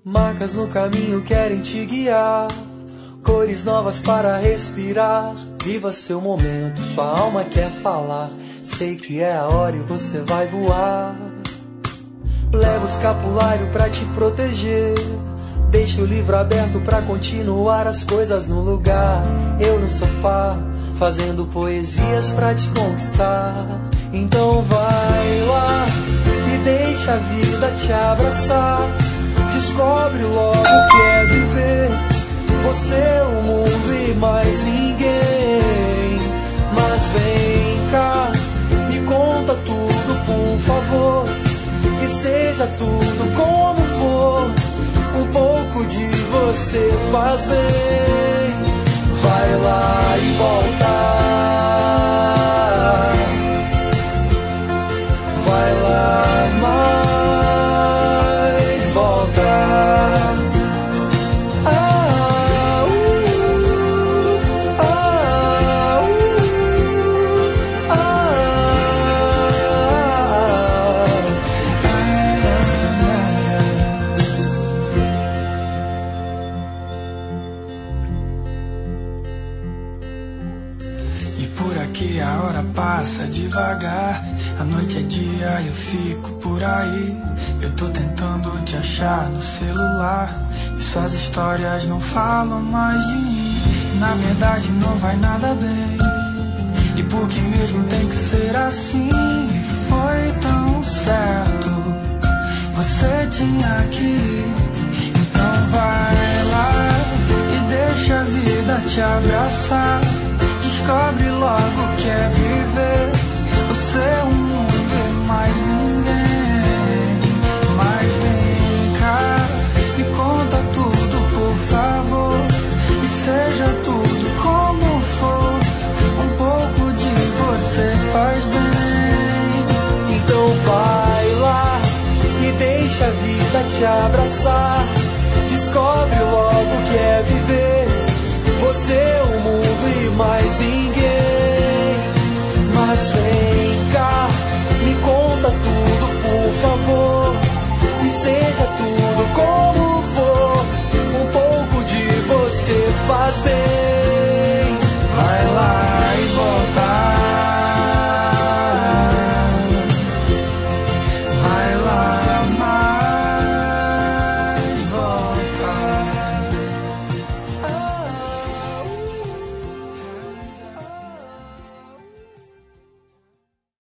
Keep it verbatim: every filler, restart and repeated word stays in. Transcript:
Marcas no caminho querem te guiar, cores novas para respirar. Viva seu momento, sua alma quer falar. Sei que é a hora e você vai voar. Leva o escapulário pra te proteger, deixa o livro aberto pra continuar as coisas no lugar. Eu no sofá, fazendo poesias pra te conquistar. Então vai lá e deixa a vida te abraçar. Descobre logo o que é viver. Você, o mundo e mais ninguém. Mas vem cá, me conta tudo, por favor. E seja tudo como for, um pouco de você faz bem. Vai lá e volta. Vai lá mais, volta. Ah, uh, ah, uh, ah, E por aqui a hora passa devagar. A noite é dia e eu fico por aí. Eu tô tentando te achar no celular, e suas histórias não falam mais de mim. Na verdade não vai nada bem, e por que mesmo tem que ser assim? Foi tão certo, você tinha que ir. Então vai lá e deixa a vida te abraçar.